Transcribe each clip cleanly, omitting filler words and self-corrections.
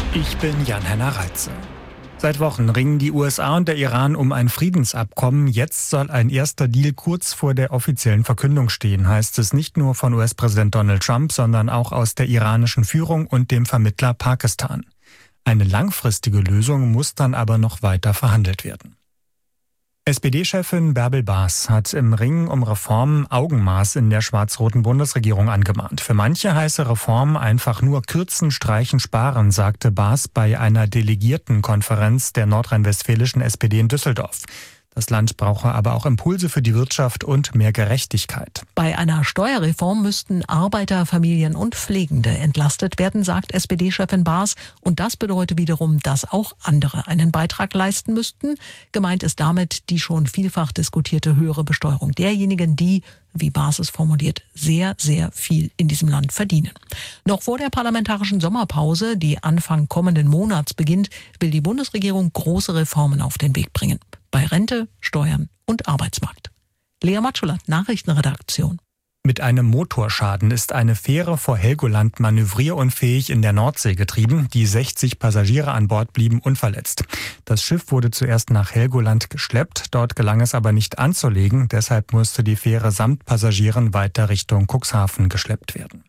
Ich bin Jan-Henner Reitze. Seit Wochen ringen die USA und der Iran um ein Friedensabkommen. Jetzt soll ein erster Deal kurz vor der offiziellen Verkündung stehen, heißt es nicht nur von US-Präsident Donald Trump, sondern auch aus der iranischen Führung und dem Vermittler Pakistan. Eine langfristige Lösung muss dann aber noch weiter verhandelt werden. SPD-Chefin Bärbel Baas hat im Ringen um Reformen Augenmaß in der schwarz-roten Bundesregierung angemahnt. Für manche heiße Reformen einfach nur kürzen, streichen, sparen, sagte Baas bei einer Delegiertenkonferenz der nordrhein-westfälischen SPD in Düsseldorf. Das Land brauche aber auch Impulse für die Wirtschaft und mehr Gerechtigkeit. Bei einer Steuerreform müssten Arbeiter, Familien und Pflegende entlastet werden, sagt SPD-Chefin Baas. Und das bedeutet wiederum, dass auch andere einen Beitrag leisten müssten. Gemeint ist damit die schon vielfach diskutierte höhere Besteuerung derjenigen, die, wie Baas es formuliert, sehr, sehr viel in diesem Land verdienen. Noch vor der parlamentarischen Sommerpause, die Anfang kommenden Monats beginnt, will die Bundesregierung große Reformen auf den Weg bringen. Bei Rente, Steuern und Arbeitsmarkt. Lea Matschulat, Nachrichtenredaktion. Mit einem Motorschaden ist eine Fähre vor Helgoland manövrierunfähig in der Nordsee getrieben. Die 60 Passagiere an Bord blieben unverletzt. Das Schiff wurde zuerst nach Helgoland geschleppt. Dort gelang es aber nicht anzulegen. Deshalb musste die Fähre samt Passagieren weiter Richtung Cuxhaven geschleppt werden.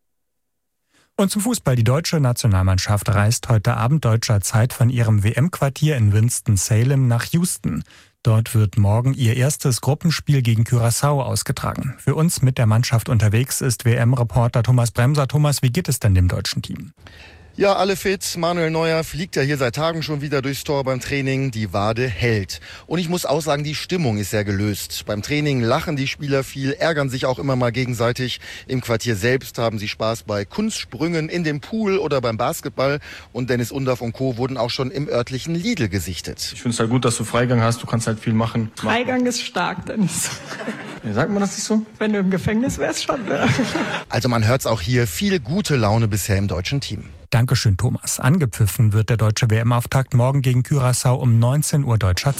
Und zum Fußball. Die deutsche Nationalmannschaft reist heute Abend deutscher Zeit von ihrem WM-Quartier in Winston-Salem nach Houston. Dort wird morgen ihr erstes Gruppenspiel gegen Curaçao ausgetragen. Für uns mit der Mannschaft unterwegs ist WM-Reporter Thomas Bremser. Thomas, wie geht es denn dem deutschen Team? Ja, alle fit. Manuel Neuer fliegt ja hier seit Tagen schon wieder durchs Tor beim Training. Die Wade hält. Und ich muss auch sagen, die Stimmung ist sehr gelöst. Beim Training lachen die Spieler viel, ärgern sich auch immer mal gegenseitig. Im Quartier selbst haben sie Spaß bei Kunstsprüngen in dem Pool oder beim Basketball. Und Dennis Undaff und Co. wurden auch schon im örtlichen Lidl gesichtet. Ich finde es halt gut, dass du Freigang hast. Du kannst halt viel machen. Freigang ist stark, Dennis. Sagt man das nicht so? Wenn du im Gefängnis wärst, schon. Ne? Also man hört's auch hier. Viel gute Laune bisher im deutschen Team. Dankeschön, Thomas. Angepfiffen wird der deutsche WM-Auftakt morgen gegen Curaçao um 19 Uhr deutscher Zeit.